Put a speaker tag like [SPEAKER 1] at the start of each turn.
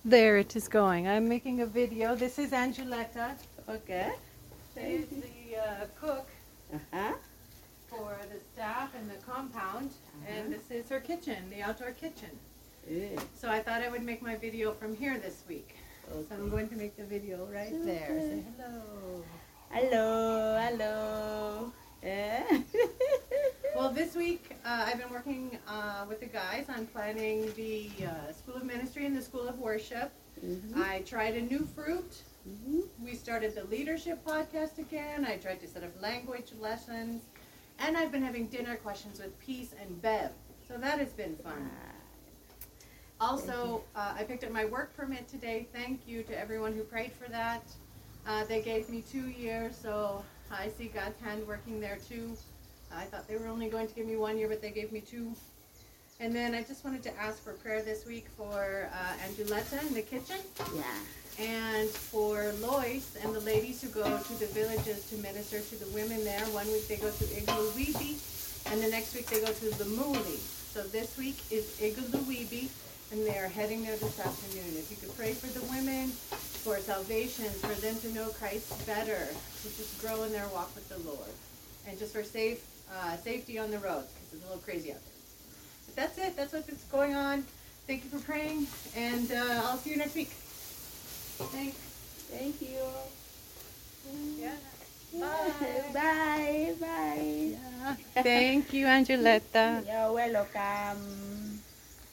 [SPEAKER 1] There it is going. I'm making a video. This is Angeletta.
[SPEAKER 2] Okay.
[SPEAKER 1] She is the cook
[SPEAKER 2] Uh-huh.
[SPEAKER 1] for the staff in the compound. And this is her kitchen, the outdoor kitchen.
[SPEAKER 2] Good.
[SPEAKER 1] So I thought I would make my video from here this week. So I'm going to make the video right there. Say hello.
[SPEAKER 2] Hello, hello. Yeah.
[SPEAKER 1] Well, this week I've been working with the guys on planning the School of Ministry and the School of Worship.
[SPEAKER 2] Mm-hmm.
[SPEAKER 1] I tried a new fruit.
[SPEAKER 2] Mm-hmm.
[SPEAKER 1] We started the leadership podcast again. I tried to set up language lessons. And I've been having dinner questions with Peace and Bev. So that has been fun. Also, I picked up my work permit today. Thank you to everyone who prayed for that. They gave me 2 years, so I see God's hand working there too. I thought they were only going to give me 1 year, but they gave me 2. And then I just wanted to ask for prayer this week for Angeletta in the kitchen.
[SPEAKER 2] Yeah.
[SPEAKER 1] And for Lois and the ladies who go to the villages to minister to the women there. 1 week they go to Igluwibi, and the next week they go to Limuli. So this week is Igluwibi, and they are heading there this afternoon. If you could pray for the women, for salvation, for them to know Christ better, to just grow in their walk with the Lord, and just for safety on the roads, because it's a little crazy out there. But that's it. That's what's going on. Thank you for praying, and I'll see you next week. Thanks.
[SPEAKER 2] Thank you.
[SPEAKER 1] Yeah.
[SPEAKER 2] Bye. Bye.
[SPEAKER 1] Thank you, Angeletta.
[SPEAKER 2] You're welcome.